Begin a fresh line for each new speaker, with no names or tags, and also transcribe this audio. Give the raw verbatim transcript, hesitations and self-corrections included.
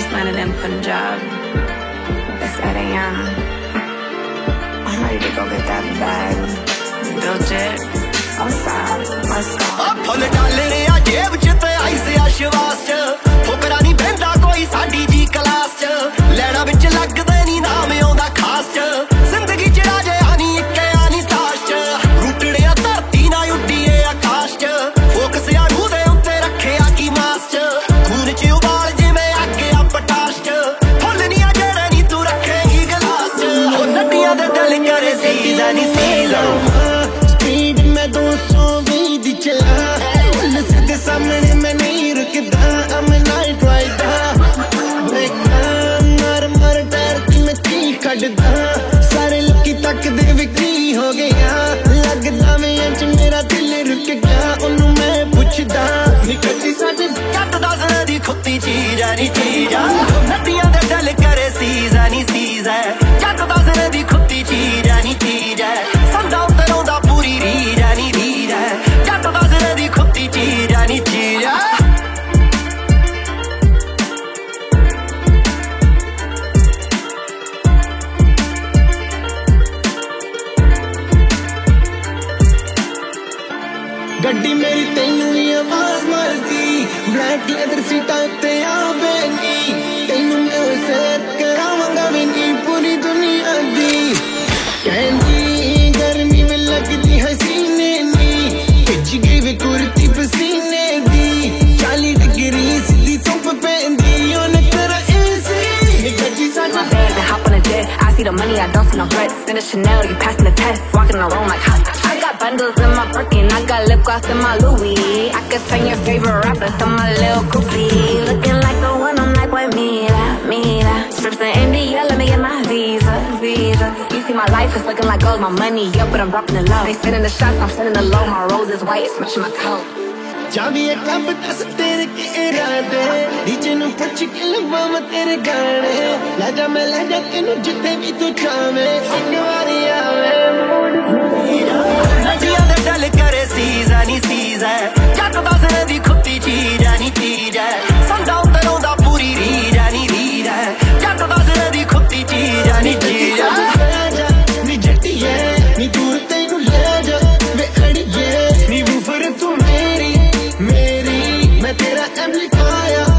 landed in Punjab. It's eight a m I'm ready to go get that bag. Built it. Outside. Let's go.
फुल डाल रिया जेब च ते आई से आश्वास च ठोकरा नहीं बहंदा कोई साडी जी क्लास च लैना विच लगदे नी नाम आउंदा खास च जिंदगी च राजे आनी इक्के आनी ताश च रूटड़िया धरती ना उड्डीए आकाश च फोकस आ रूह दे उत्ते रखेआ की मास च खून च उबाल जिवें आगे आ पटाश च फुल नी आ जेड़े नी तू रखेगी गलास च ओ नड्डियां दे दिल करे सीज़ा नी सीज़ा
स्पीड में दो सौ बीस दी चला पुलिस के सामने मैं नहीं रुकदा I'm a night rider देखना मर मर डर की मैं चीख कढ़दा सारे लोकी तकदे वे की हो गया लगदा मैं अंच मेरा दिल रुक गया ओनू मैं पुछदा निकलती साडे
जट दस दी खुत्ती चीज़ है नी चीज़ है नदियां दे दिल करे सीज़ है नी सीज़ है जट दस दी खुत्ती चीज़ है नी चीज़ है संदा उत्ते रौंदा पूरी रीज है नी रीज है जट दस दी खुत्ती चीज़ है नी चीज़ है
गड्डी मेरी तेनू ही आवाज मारदी ब्लैक लेदर सीटां उत्ते आवेगी तेनू मैं सेट करावांगा वेंगी पूरी दुनिया दी कहंदी गर्मी में लगदी हसीने नी भिज गई वे कुर्ती पसीने दी चालीस डिग्री सीधी धुप पैंदी ओने करा एसी गड्डी साडी
My bag, then hop on a jet. I see the money, I don't see no threats. In the Chanel, you passing the test. Walking around like hot. I got bundles in my Birkin, I got lip gloss in my Louis. I could turn your favorite rapper to my little groupie. Looking like the one on like with me, that, me, that. Strips in India, let me get my visa, visa. You see my life is looking like gold, my money up, but I'm dropping the low. They sending the shots, I'm sending the low. My rose is white, it's matching my coat.
चाबी एक कब दस तेरे के इरादे DJ नु पुछ के लवां तेरे गाने ले जा मैं ले जा तेनू जिथे भी तू चाहे एक बारी आवे
नदियां दे दिल करे सीज़ है नी सीज़ है जट दस दी खुत्ती चीज़ है नी चीज़ है संदा उत्ते रौंदा पूरी रीज है नी रीज है जट दस दी खुत्ती चीज़ है नी चीज़ है
नी जट्टिए नी दूर तेनू ले जा वे अड़िए नी वूफर तू मेरी मेरी मैं तेरा एम्पलीफायर